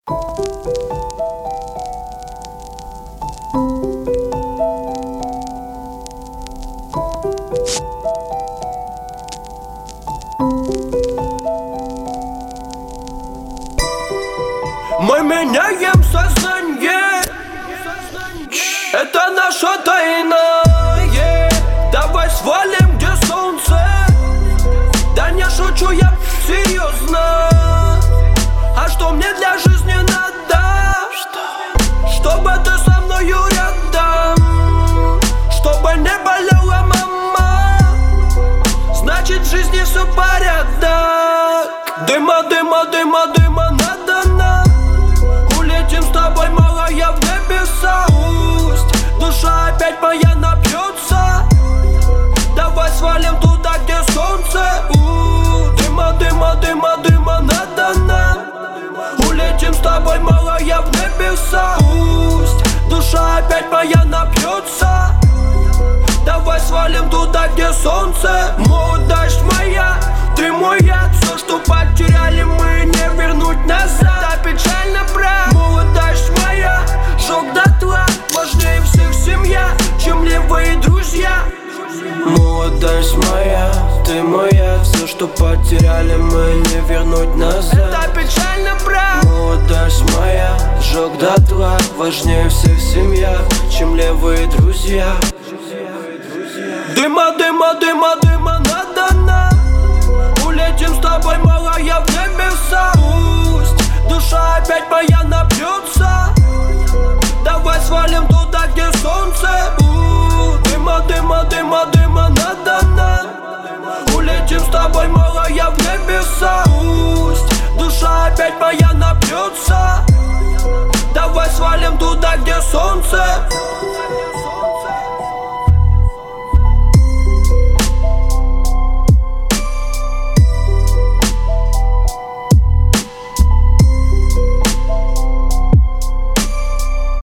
Мы меняем сознание, это наша тайна. Давай свалим, где солнце. Да не шучу, я серьезно. А что мне для жизни надо? Чтобы ты со мною рядом, чтобы не болела мама. Значит в жизни все порядок. Дыма, дыма, дыма, дыма надо нам. Улетим с тобой, малая, в небеса. Пусть душа опять моя напьется. Давай свалим туда, где солнце. Дыма, дыма, дыма, дыма надо нам. Улетим с тобой, малая, в небеса. Пусть душа опять моя напьется. Давай свалим туда, где солнце. Мой дождь моя, ты мой яд. Все, что потеряли, мы не вернуть назад. Да печально, брат. Молодость моя, жёг дотла. Важнее всех семья, чем левые друзья. Молодость моя, ты моя. Все, что потеряли, мы не вернуть назад. Это печально, брат. Молодость моя, жёг дотла. Важнее всех семья, чем левые друзья. Дыма, дыма, дыма, дыма надо нам. Улетим с тобой, малая, в небеса. Пусть душа опять моя напьется. Давай свалим туда, где солнце. Дыма, дыма, дыма, дыма надо нам. Улетим с тобой, малая, в небеса. Пусть душа опять моя напьется. Давай свалим туда, где солнце.